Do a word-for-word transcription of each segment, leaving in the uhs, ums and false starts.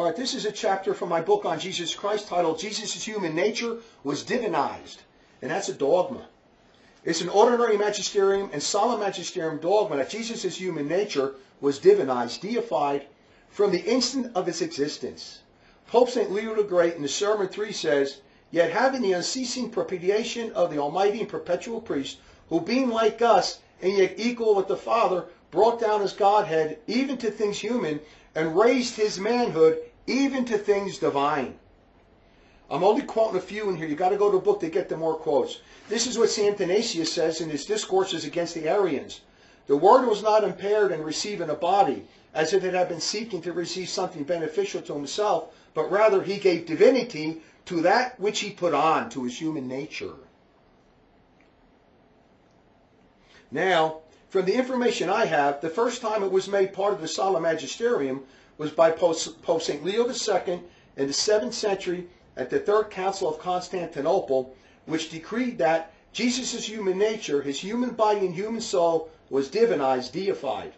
All right, this is a chapter from my book on Jesus Christ titled Jesus' Human Nature Was Divinized. And that's a dogma. It's an ordinary magisterium and solemn magisterium dogma that Jesus' human nature was divinized, deified, from the instant of its existence. Pope Saint Leo the Great in the Sermon three says, "Yet having the unceasing propitiation of the Almighty and perpetual priest, who being like us and yet equal with the Father, brought down his Godhead even to things human, and raised his manhood even to things divine." I'm only quoting a few in here. You've got to go to a book to get the more quotes. This is what Saint Athanasius says in his discourses against the Arians. "The Word was not impaired in receiving a body, as if it had been seeking to receive something beneficial to himself, but rather he gave divinity to that which he put on, to his human nature." Now, from the information I have, the first time it was made part of the Solemn Magisterium was by Pope Saint Leo the Second in the seventh century at the Third Council of Constantinople, which decreed that Jesus' human nature, his human body and human soul, was divinized, deified.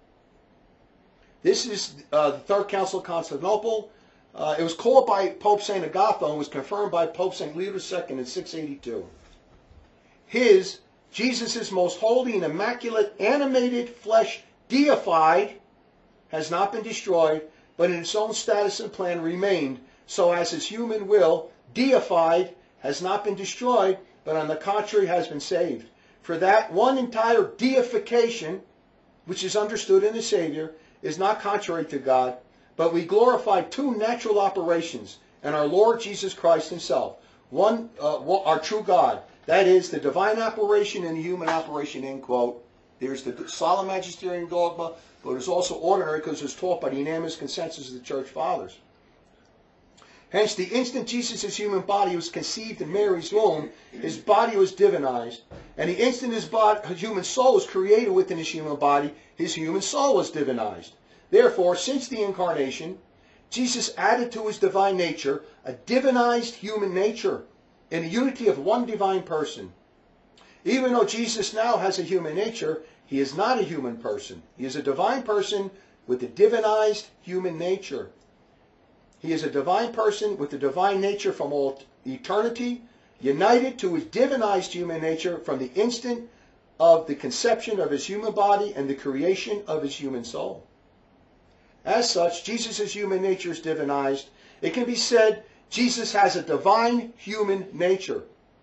This is uh, the Third Council of Constantinople. Uh, it was called by Pope Saint Agatho and was confirmed by Pope Saint Leo the Second in six eighty-two. His, Jesus' most holy and immaculate animated flesh, deified, has not been destroyed, but in its own status and plan remained, so as his human will, deified, has not been destroyed, but on the contrary has been saved. For that one entire deification, which is understood in the Savior, is not contrary to God, but we glorify two natural operations and our Lord Jesus Christ himself, one, uh, our true God. That is, the divine operation and the human operation, end quote. There's the solemn magisterium dogma, but it's also ordinary because it's taught by the unanimous consensus of the Church Fathers. Hence, the instant Jesus' human body was conceived in Mary's womb, his body was divinized. And the instant his, body, his human soul was created within his human body, his human soul was divinized. Therefore, since the incarnation, Jesus added to his divine nature a divinized human nature in the unity of one divine person. Even though Jesus now has a human nature, he is not a human person. He is a divine person with a divinized human nature. He is a divine person with the divine nature from all eternity, united to his divinized human nature from the instant of the conception of his human body and the creation of his human soul. As such, Jesus' human nature is divinized. It can be said Jesus has a divine human nature.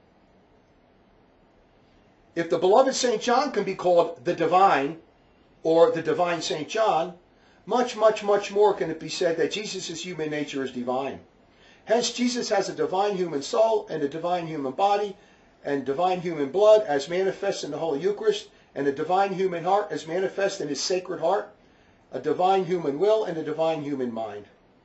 If the beloved Saint John can be called the divine, or the divine Saint John, much, much, much more can it be said that Jesus' human nature is divine. Hence, Jesus has a divine human soul and a divine human body and divine human blood as manifest in the Holy Eucharist, and a divine human heart as manifest in his Sacred Heart, a divine human will and a divine human mind.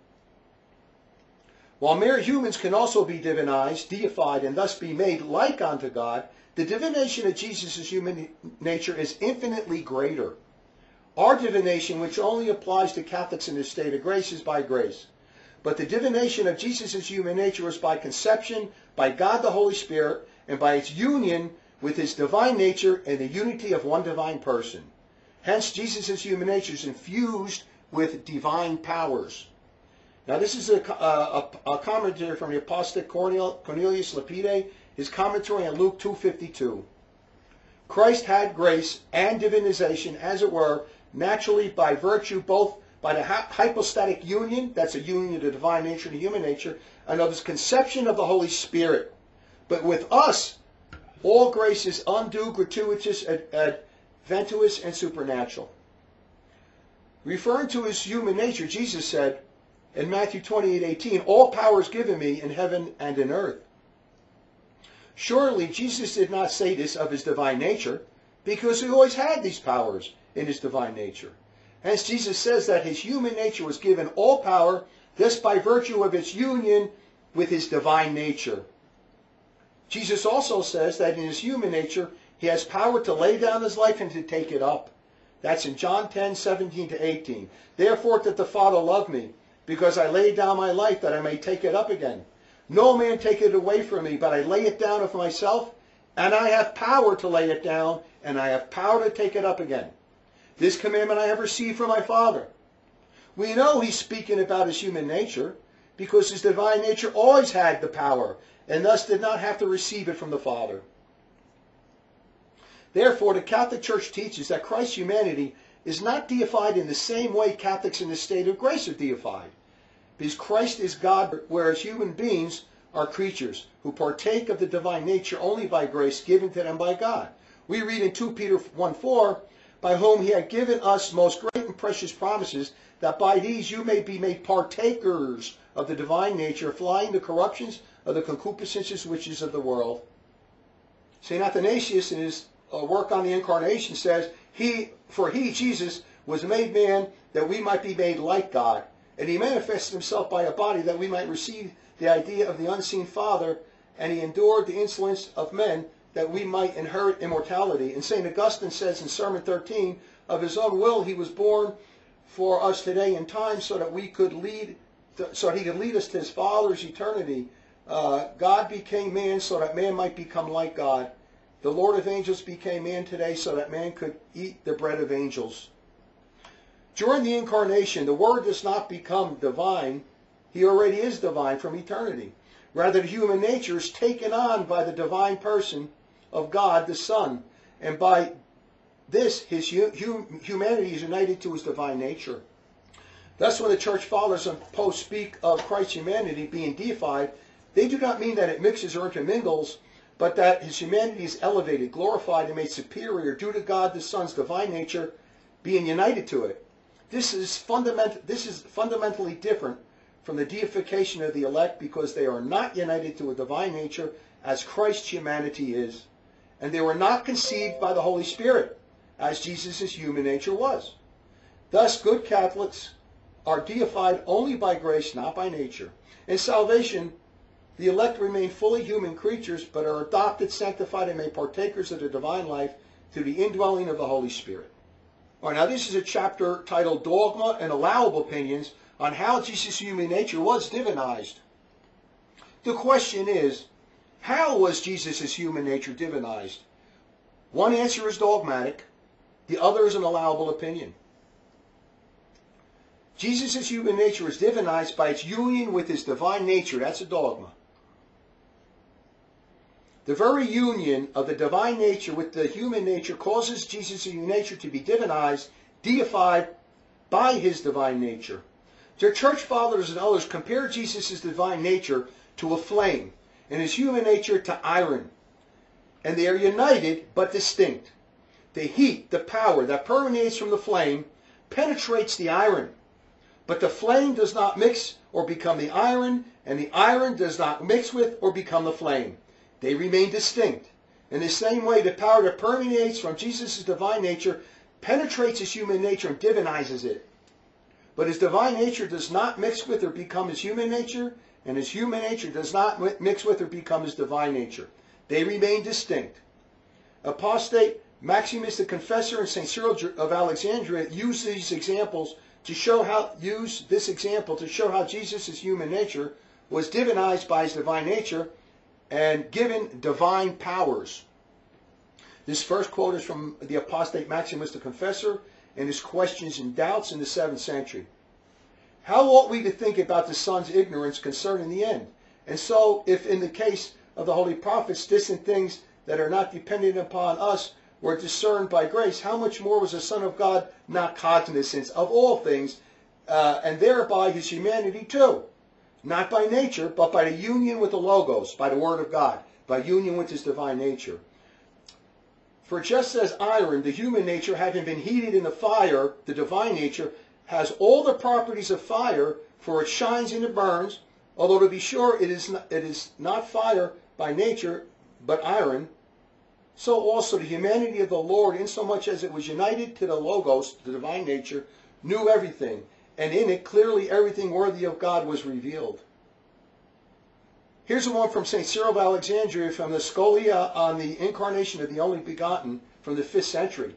While mere humans can also be divinized, deified, and thus be made like unto God, the divination of Jesus' human nature is infinitely greater. Our divination, which only applies to Catholics in the state of grace, is by grace. But the divination of Jesus' human nature is by conception, by God the Holy Spirit, and by its union with his divine nature and the unity of one divine person. Hence, Jesus' human nature is infused with divine powers. Now, this is a, a, a commentary from the Apostle Cornelius Lapide, his commentary on Luke two fifty-two. Christ had grace and divinization, as it were, naturally by virtue both by the hypostatic union, that's a union of the divine nature and the human nature, and of his conception of the Holy Spirit. But with us, all grace is undue, gratuitous, adventitious, and supernatural. Referring to his human nature, Jesus said in Matthew twenty-eight eighteen, "All power is given me in heaven and in earth." Surely Jesus did not say this of his divine nature, because he always had these powers in his divine nature. Hence Jesus says that his human nature was given all power, this by virtue of its union with his divine nature. Jesus also says that in his human nature he has power to lay down his life and to take it up. That's in John ten seventeen to eighteen. "Therefore did the Father love me, because I laid down my life that I may take it up again. No man take it away from me, but I lay it down of myself, and I have power to lay it down, and I have power to take it up again. This commandment I have received from my Father. We know he's speaking about his human nature because his divine nature always had the power and thus did not have to receive it from the Father. Therefore, the Catholic Church teaches that Christ's humanity is not deified in the same way Catholics in the state of grace are deified, because Christ is God, whereas human beings are creatures who partake of the divine nature only by grace given to them by God. We read in Second Peter one four, by whom he had given us most great and precious promises, that by these you may be made partakers of the divine nature, flying the corruptions of the concupiscences which is of the world. Saint Athanasius, in his uh, work on the Incarnation, says, "He, for he, Jesus, was made man that we might be made like God, and he manifested himself by a body that we might receive the idea of the unseen Father, and he endured the insolence of men that we might inherit immortality." And Saint Augustine says in Sermon thirteen, "Of his own will he was born for us today in time, so that we could lead, so that he could lead us to his Father's eternity. Uh, God became man so that man might become like God. The Lord of angels became man today so that man could eat the bread of angels." During the Incarnation, the Word does not become divine. He already is divine from eternity. Rather, the human nature is taken on by the divine person of God the Son, and by this his hu hum humanity is united to his divine nature. Thus, when the Church Fathers and Popes speak of Christ's humanity being deified, they do not mean that it mixes or intermingles, but that his humanity is elevated, glorified, and made superior due to God the Son's divine nature being united to it. This is, fundament this is fundamentally different from the deification of the elect, because they are not united to a divine nature as Christ's humanity is, and they were not conceived by the Holy Spirit as Jesus' human nature was. Thus, good Catholics are deified only by grace, not by nature. In salvation, the elect remain fully human creatures, but are adopted, sanctified, and made partakers of the divine life through the indwelling of the Holy Spirit. All right, now this is a chapter titled Dogma and Allowable Opinions on how Jesus' human nature was divinized. The question is, how was Jesus' human nature divinized? One answer is dogmatic, the other is an allowable opinion. Jesus' human nature is divinized by its union with his divine nature. That's a dogma. The very union of the divine nature with the human nature causes Jesus' human nature to be divinized, deified by his divine nature. The Church Fathers and others compare Jesus' divine nature to a flame, and his human nature to iron. And they are united but distinct. The heat, the power that permeates from the flame penetrates the iron. But the flame does not mix or become the iron, and the iron does not mix with or become the flame. They remain distinct. In the same way, the power that permeates from Jesus' divine nature penetrates his human nature and divinizes it. But his divine nature does not mix with or become his human nature, and his human nature does not mix with or become his divine nature. They remain distinct. Apostate Maximus the Confessor and Saint Cyril of Alexandria use these examples to show how use this example to show how Jesus' human nature was divinized by his divine nature and given divine powers. This first quote is from the Apostate Maximus the Confessor and his Questions and Doubts in the seventh century. How ought we to think about the Son's ignorance concerning the end? And so, if in the case of the holy prophets, distant things that are not dependent upon us were discerned by grace, how much more was the Son of God not cognizant of all things, uh, and thereby his humanity too? Not by nature, but by the union with the Logos, by the Word of God, by union with his divine nature. For just as iron, the human nature, having been heated in the fire, the divine nature, has all the properties of fire, for it shines and it burns, although to be sure it is not, it is not fire by nature, but iron, so also the humanity of the Lord, insomuch as it was united to the Logos, the divine nature, knew everything, and in it clearly everything worthy of God was revealed. Here's the one from Saint Cyril of Alexandria from the Scholia on the Incarnation of the Only Begotten from the fifth century.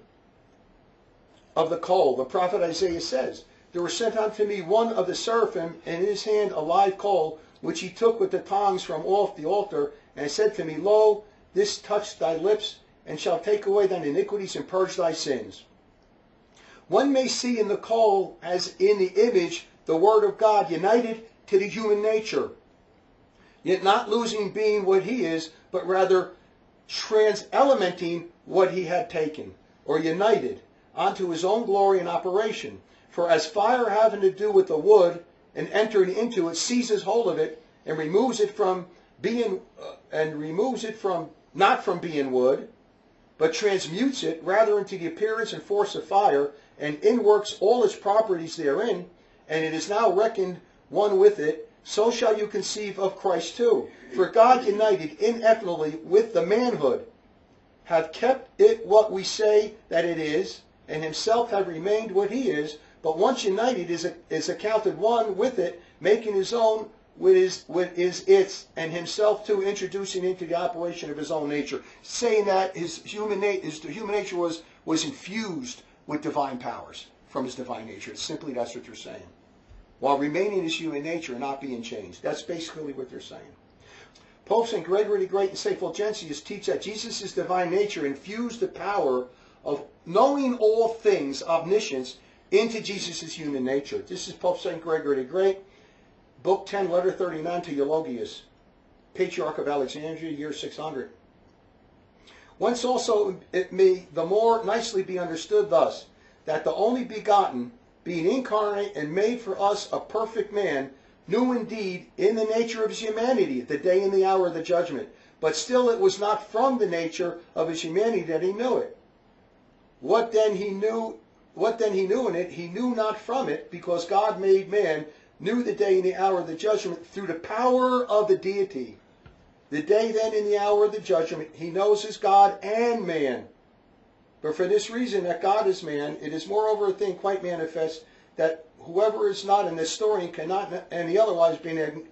Of the coal, the prophet Isaiah says, "There was sent unto me one of the seraphim, and in his hand a live coal, which he took with the tongs from off the altar, and said to me, Lo, this touched thy lips, and shall take away thine iniquities and purge thy sins." One may see in the coal as in the image the Word of God united to the human nature, yet not losing being what he is, but rather trans-elementing what he had taken, or united, onto his own glory and operation. For as fire having to do with the wood, and entering into it, seizes hold of it, and removes it from being, uh, and removes it from, not from being wood, but transmutes it rather into the appearance and force of fire, and inworks all its properties therein, and it is now reckoned one with it, so shall you conceive of Christ too. For God united ineffably with the manhood, have kept it what we say that it is, and himself have remained what he is, but once united is, a, is accounted one with it, making his own what is, what is its, and himself too introducing into the operation of his own nature, saying that his human, na his human nature was, was infused with divine powers from his divine nature. It's simply that's what they're saying. While remaining his human nature and not being changed. That's basically what they're saying. Pope Saint Gregory the Great and Saint Fulgentius teach that Jesus' divine nature infused the power of knowing all things, omniscience, into Jesus' human nature. This is Pope Saint Gregory the Great, Book ten, Letter thirty-nine to Eulogius, Patriarch of Alexandria, year six hundred. Whence also it may the more nicely be understood thus, that the only begotten, being incarnate and made for us a perfect man, knew indeed in the nature of his humanity the day and the hour of the judgment, but still it was not from the nature of his humanity that he knew it. What then he knew, what then he knew in it, he knew not from it, because God made man, knew the day and the hour of the judgment through the power of the deity. The day then and the hour of the judgment he knows is God and man. But for this reason, that God is man, it is moreover a thing quite manifest that whoever is not an historian cannot any otherwise be an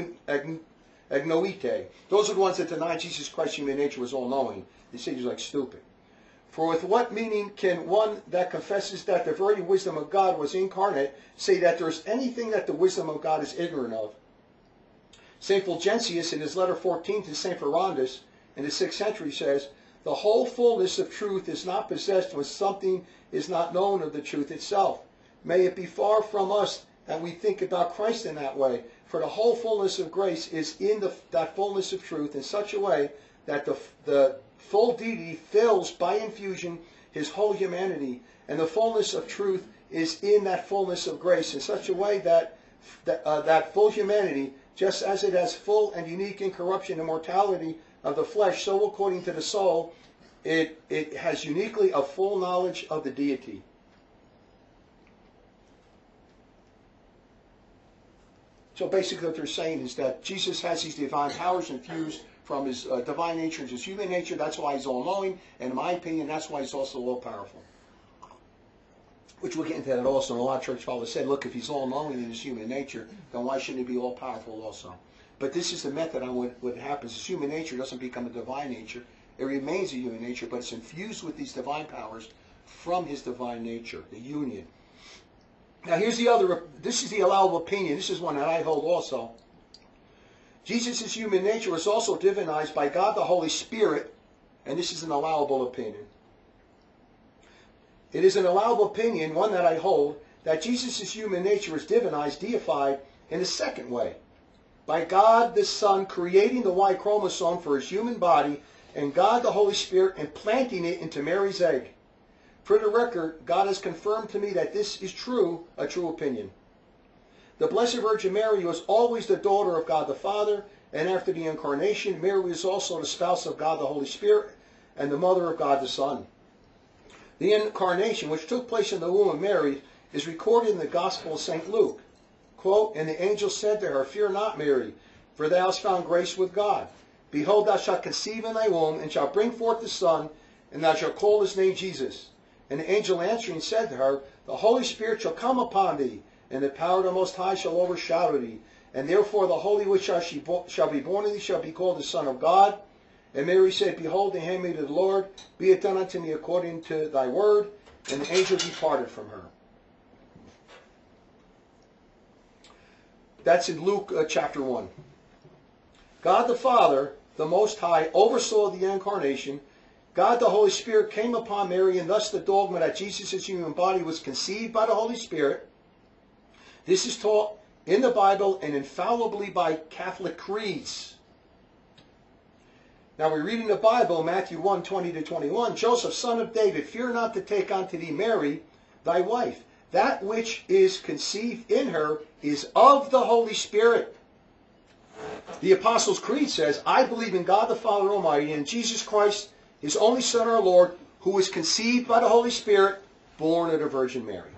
agnoite. Those are the ones that deny Jesus Christ's human nature was all-knowing. They say he's like stupid. For with what meaning can one that confesses that the very wisdom of God was incarnate say that there is anything that the wisdom of God is ignorant of? Saint Fulgentius, in his letter fourteen to Saint Ferrandus in the sixth century, says, the whole fullness of truth is not possessed when something is not known of the truth itself. May it be far from us that we think about Christ in that way, for the whole fullness of grace is in the, that fullness of truth in such a way that the, the full deity fills by infusion his whole humanity, and the fullness of truth is in that fullness of grace in such a way that that, uh, that full humanity, just as it has full and unique incorruption and mortality of the flesh, so according to the soul, it, it has uniquely a full knowledge of the deity. So basically what they're saying is that Jesus has these divine powers infused from his uh, divine nature into his human nature. That's why he's all-knowing, and in my opinion, that's why he's also all-powerful. Which we'll get into that also. And a lot of church fathers said, look, if he's all-knowing in his human nature, then why shouldn't he be all-powerful also? But this is the method on what, what happens. His human nature doesn't become a divine nature. It remains a human nature, but it's infused with these divine powers from his divine nature, the union. Now here's the other, this is the allowable opinion. This is one that I hold also. Jesus' human nature was also divinized by God the Holy Spirit, and this is an allowable opinion. It is an allowable opinion, one that I hold, that Jesus' human nature is divinized, deified, in a second way. By God the Son creating the Y chromosome for his human body, and God the Holy Spirit implanting it into Mary's egg. For the record, God has confirmed to me that this is true, a true opinion. The Blessed Virgin Mary was always the daughter of God the Father, and after the Incarnation, Mary was also the spouse of God the Holy Spirit and the mother of God the Son. The Incarnation, which took place in the womb of Mary, is recorded in the Gospel of Saint Luke. Quote, and the angel said to her, fear not, Mary, for thou hast found grace with God. Behold, thou shalt conceive in thy womb, and shalt bring forth a son, and thou shalt call his name Jesus. And the angel answering said to her, the Holy Spirit shall come upon thee, and the power of the Most High shall overshadow thee. And therefore the Holy which shall be born of thee shall be called the Son of God. And Mary said, behold, the handmaid of the Lord, be it done unto me according to thy word. And the angel departed from her. That's in Luke uh, chapter one. God the Father, the Most High, oversaw the Incarnation, God the Holy Spirit came upon Mary, and thus the dogma that Jesus' human body was conceived by the Holy Spirit. This is taught in the Bible and infallibly by Catholic creeds. Now we read in the Bible, Matthew one, twenty to twenty-one, Joseph, son of David, fear not to take unto thee Mary, thy wife. That which is conceived in her is of the Holy Spirit. The Apostles' Creed says, I believe in God the Father Almighty and Jesus Christ, his only Son, our Lord, who was conceived by the Holy Spirit, born of the Virgin Mary.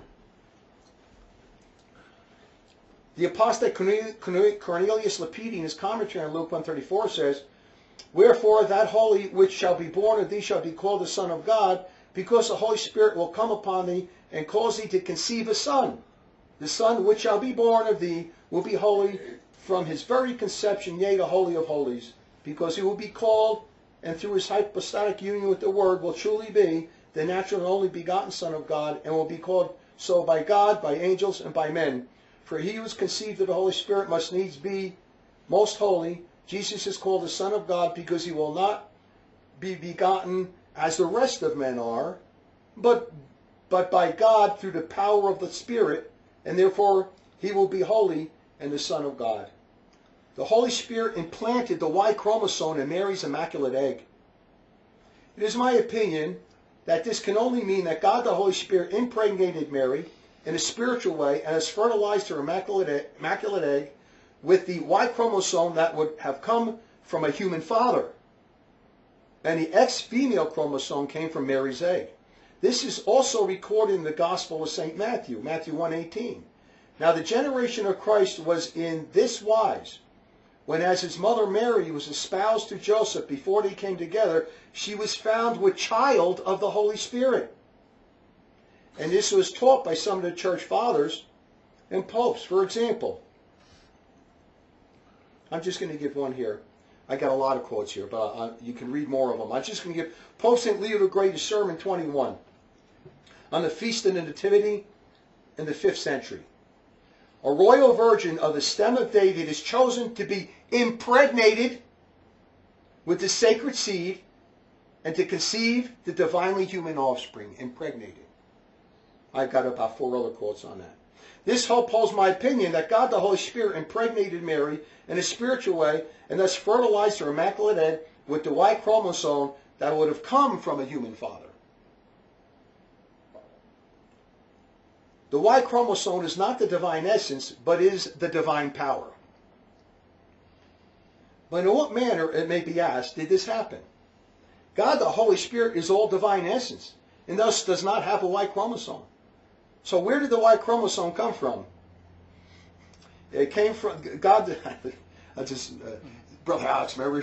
The apostate Cornelius Lapide in his commentary on Luke one thirty-four says, wherefore that holy which shall be born of thee shall be called the Son of God, because the Holy Spirit will come upon thee and cause thee to conceive a son. The Son which shall be born of thee will be holy from his very conception, yea, the Holy of Holies, because he will be called, and through his hypostatic union with the Word will truly be the natural and only begotten Son of God, and will be called so by God, by angels, and by men. For he who is conceived of the Holy Spirit must needs be most holy. Jesus is called the Son of God because he will not be begotten as the rest of men are, but, but by God through the power of the Spirit, and therefore he will be holy and the Son of God. The Holy Spirit implanted the Y chromosome in Mary's immaculate egg. It is my opinion that this can only mean that God the Holy Spirit impregnated Mary in a spiritual way and has fertilized her immaculate, immaculate egg with the Y chromosome that would have come from a human father. And the X female chromosome came from Mary's egg. This is also recorded in the Gospel of Saint Matthew, Matthew one eighteen. Now the generation of Christ was in this wise. When as his mother Mary was espoused to Joseph before they came together, she was found with child of the Holy Spirit. And this was taught by some of the church fathers and popes. For example, I'm just going to give one here. I got a lot of quotes here, but I, you can read more of them. I'm just going to give Pope Saint Leo the Great his sermon twenty-one on the Feast of the Nativity in the fifth century. A royal virgin of the stem of David is chosen to be impregnated with the sacred seed and to conceive the divinely human offspring. Impregnated. I've got about four other quotes on that. This upholds my opinion that God the Holy Spirit impregnated Mary in a spiritual way and thus fertilized her immaculate egg with the Y chromosome that would have come from a human father. The Y chromosome is not the divine essence, but is the divine power. But in what manner, it may be asked, did this happen? God the Holy Spirit is all divine essence, and thus does not have a Y chromosome. So where did the Y chromosome come from? It came from God. I just, uh, Brother Alex, remember?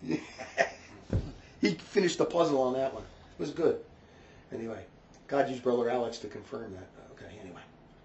He finished the puzzle on that one. It was good. Anyway, God used Brother Alex to confirm that. Okay, anyway.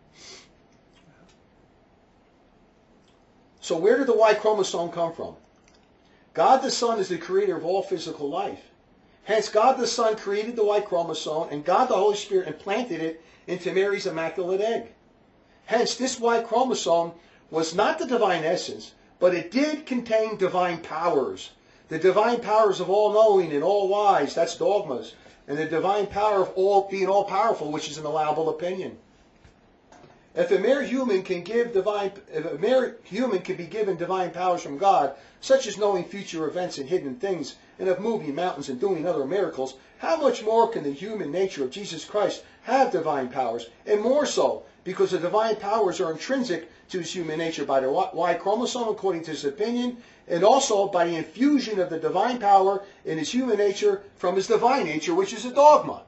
So where did the Y chromosome come from? God the Son is the creator of all physical life. Hence, God the Son created the Y chromosome, and God the Holy Spirit implanted it into Mary's immaculate egg. Hence, this Y chromosome was not the divine essence, but it did contain divine powers. The divine powers of all-knowing and all-wise, that's dogmas. And the divine power of all being all-powerful, which is an allowable opinion. If a mere human can give divine, if a mere human can be given divine powers from God, such as knowing future events and hidden things, and of moving mountains and doing other miracles, how much more can the human nature of Jesus Christ have divine powers? And more so, because the divine powers are intrinsic to his human nature by the Y chromosome, according to his opinion, and also by the infusion of the divine power in his human nature from his divine nature, which is a dogma.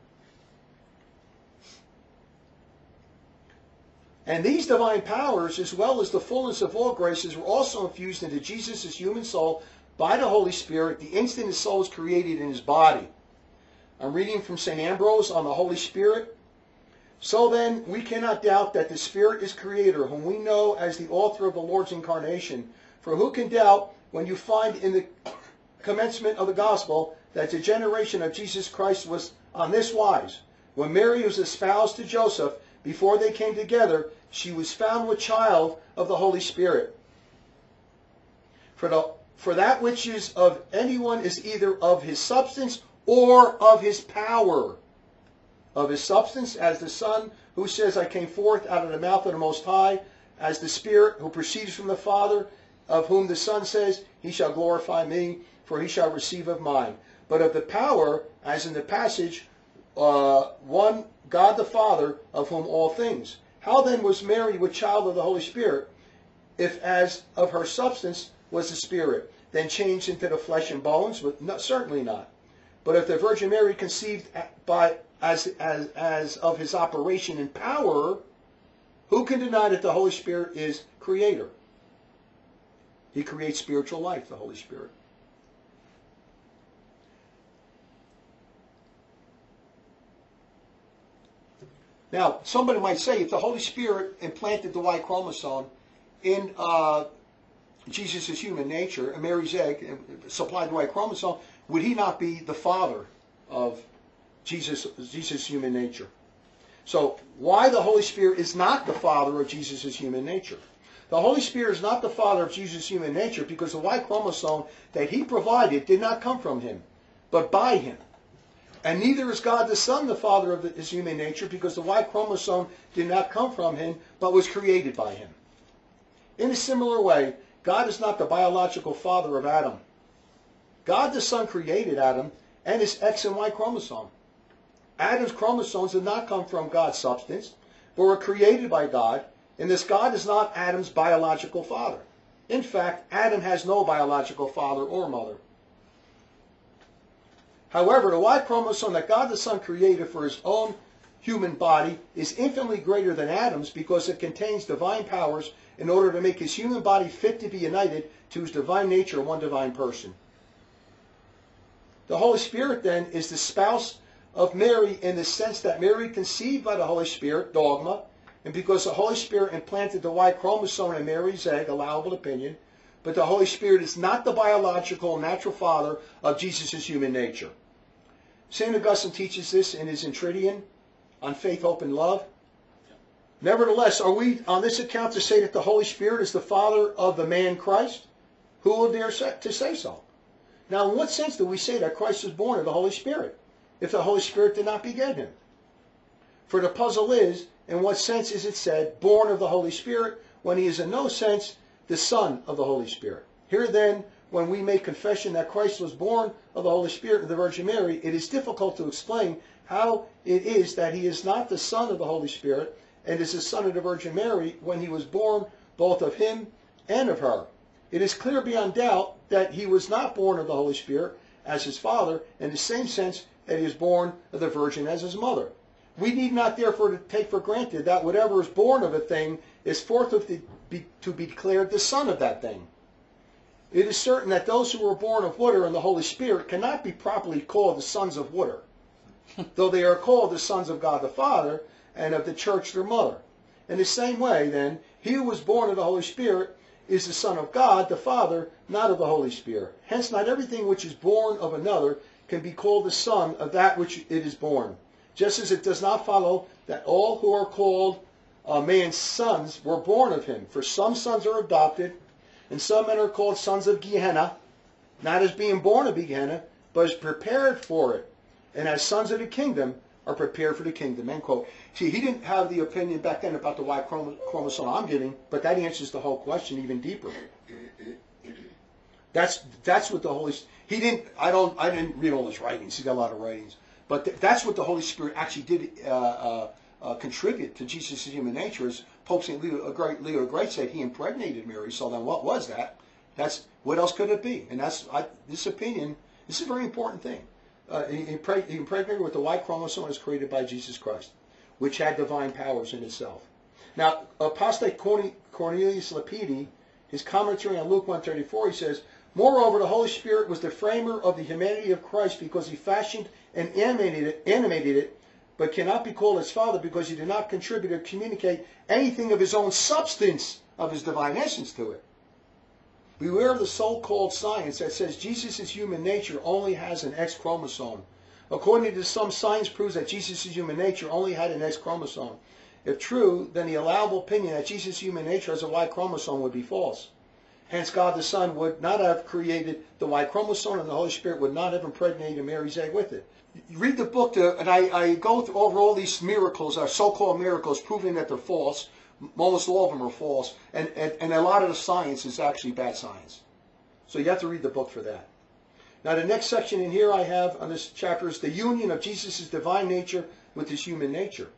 And these divine powers, as well as the fullness of all graces, were also infused into Jesus' human soul by the Holy Spirit the instant his soul was created in his body. I'm reading from Saint Ambrose on the Holy Spirit. So then, we cannot doubt that the Spirit is Creator, whom we know as the author of the Lord's incarnation. For who can doubt, when you find in the commencement of the Gospel, that the generation of Jesus Christ was on this wise? When Mary was espoused to Joseph, before they came together, she was found with child of the Holy Spirit. For, the, for that which is of anyone is either of his substance or of his power, of his substance, as the Son, who says, I came forth out of the mouth of the Most High, as the Spirit, who proceeds from the Father, of whom the Son says, he shall glorify me, for he shall receive of mine. But of the power, as in the passage, uh, one God the Father, of whom all things. How then was Mary with child of the Holy Spirit, if as of her substance was the Spirit, then changed into the flesh and bones? No, certainly not. But if the Virgin Mary conceived by as, as, as of his operation and power, who can deny that the Holy Spirit is creator? He creates spiritual life, the Holy Spirit. Now, somebody might say, if the Holy Spirit implanted the Y chromosome in uh, Jesus' human nature, and Mary's egg supplied the Y chromosome, would he not be the father of Jesus, Jesus' human nature? So, why the Holy Spirit is not the father of Jesus' human nature? The Holy Spirit is not the father of Jesus' human nature because the Y chromosome that he provided did not come from him, but by him. And neither is God the Son the father of his human nature because the Y chromosome did not come from him, but was created by him. In a similar way, God is not the biological father of Adam. God the Son created Adam and his X and Y chromosome. Adam's chromosomes did not come from God's substance, but were created by God, and this God is not Adam's biological father. In fact, Adam has no biological father or mother. However, the Y chromosome that God the Son created for his own human body is infinitely greater than Adam's because it contains divine powers in order to make his human body fit to be united to his divine nature, one divine person. The Holy Spirit, then, is the spouse of Mary in the sense that Mary conceived by the Holy Spirit, dogma, and because the Holy Spirit implanted the Y chromosome in Mary's egg, allowable opinion, but the Holy Spirit is not the biological natural father of Jesus' human nature. Saint Augustine teaches this in his Entridion on Faith, Hope, and Love. Nevertheless, are we on this account to say that the Holy Spirit is the father of the man Christ? Who will dare to say so? Now, in what sense do we say that Christ was born of the Holy Spirit, if the Holy Spirit did not beget him? For the puzzle is, in what sense is it said, born of the Holy Spirit, when he is in no sense the Son of the Holy Spirit? Here then, when we make confession that Christ was born of the Holy Spirit of the Virgin Mary, it is difficult to explain how it is that he is not the Son of the Holy Spirit and is the Son of the Virgin Mary when he was born both of him and of her. It is clear beyond doubt that he was not born of the Holy Spirit as his father in the same sense that he was born of the Virgin as his mother. We need not therefore take for granted that whatever is born of a thing is forthwith to be, to be declared the son of that thing. It is certain that those who were born of water and the Holy Spirit cannot be properly called the sons of water, though they are called the sons of God the Father and of the Church their mother. In the same way, then, he who was born of the Holy Spirit is the Son of God the Father, not of the Holy Spirit. Hence, not everything which is born of another can be called the son of that which it is born. Just as it does not follow that all who are called uh, man's sons were born of him. For some sons are adopted, and some men are called sons of Gehenna, not as being born of Gehenna, but as prepared for it, and as sons of the kingdom are prepared for the kingdom. End quote. See, he didn't have the opinion back then about the Y chromosome I'm giving, but that answers the whole question even deeper. That's that's what the Holy he didn't. I don't. I didn't read all his writings. He's got a lot of writings, but th that's what the Holy Spirit actually did uh, uh, uh, contribute to Jesus' human nature. As Pope Saint Leo, Great, Leo the Great said, he impregnated Mary. So then, what was that? That's what else could it be? And that's I, this opinion. This is a very important thing. Uh, he, he impregnated with the Y chromosome as created by Jesus Christ, which had divine powers in itself. Now, Apostate Cornelius Lapidi, his commentary on Luke one thirty-four, he says, moreover, the Holy Spirit was the framer of the humanity of Christ because he fashioned and animated it, animated it, but cannot be called his Father because he did not contribute or communicate anything of his own substance, of his divine essence to it. Beware of the so-called science that says Jesus' human nature only has an X chromosome. According to some science proves that Jesus' human nature only had an X chromosome. If true, then the allowable opinion that Jesus' human nature has a Y chromosome would be false. Hence, God the Son would not have created the Y chromosome, and the Holy Spirit would not have impregnated Mary's egg with it. You read the book, to, and I, I go through over all these miracles, our so-called miracles, proving that they're false. Almost all of them are false, and, and, and a lot of the science is actually bad science. So you have to read the book for that. Now, the next section in here I have on this chapter is the union of Jesus' divine nature with his human nature.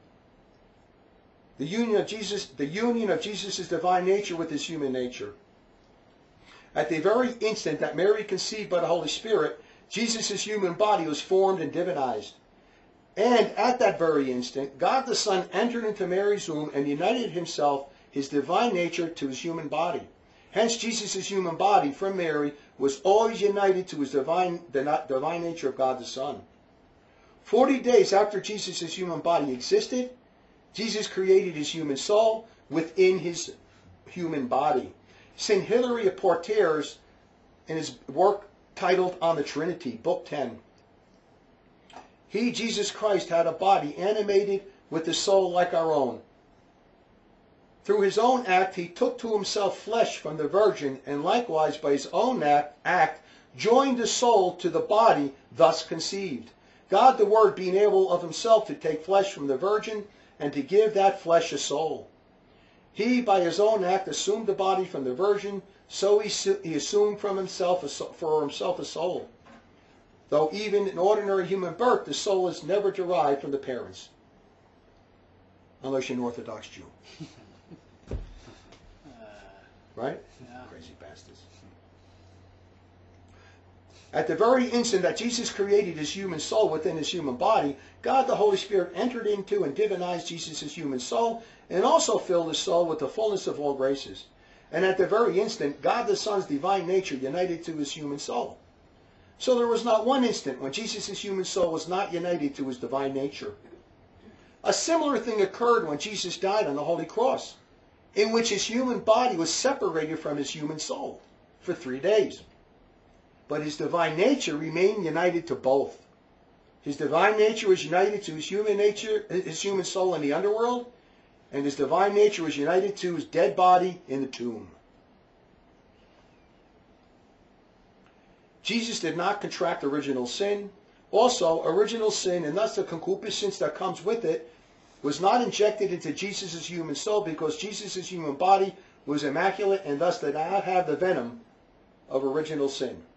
The union of Jesus, the union of Jesus' divine nature with his human nature. At the very instant that Mary conceived by the Holy Spirit, Jesus' human body was formed and divinized. And at that very instant, God the Son entered into Mary's womb and united himself, his divine nature, to his human body. Hence, Jesus' human body from Mary was always united to his divine, the divine nature of God the Son. Forty days after Jesus' human body existed, Jesus created his human soul within his human body. Saint Hilary of Poitiers, in his work titled On the Trinity, Book ten, he, Jesus Christ, had a body animated with the soul like our own. Through his own act, he took to himself flesh from the Virgin, and likewise by his own act, act joined the soul to the body thus conceived. God the Word being able of himself to take flesh from the Virgin and to give that flesh a soul. He, by his own act, assumed the body from the Virgin, so he, he assumed from himself a, for himself a soul. Though even in ordinary human birth, the soul is never derived from the parents. Unless you're an Orthodox Jew. Right? Yeah. Crazy bastards. At the very instant that Jesus created his human soul within his human body, God the Holy Spirit entered into and divinized Jesus' human soul, and also filled his soul with the fullness of all graces. And at the very instant, God the Son's divine nature united to his human soul. So there was not one instant when Jesus' human soul was not united to his divine nature. A similar thing occurred when Jesus died on the Holy Cross, in which his human body was separated from his human soul for three days. But his divine nature remained united to both. His divine nature was united to his human nature, his human soul in the underworld, and his divine nature was united to his dead body in the tomb. Jesus did not contract original sin. Also, original sin, and thus the concupiscence that comes with it, was not injected into Jesus' human soul because Jesus' human body was immaculate and thus did not have the venom of original sin.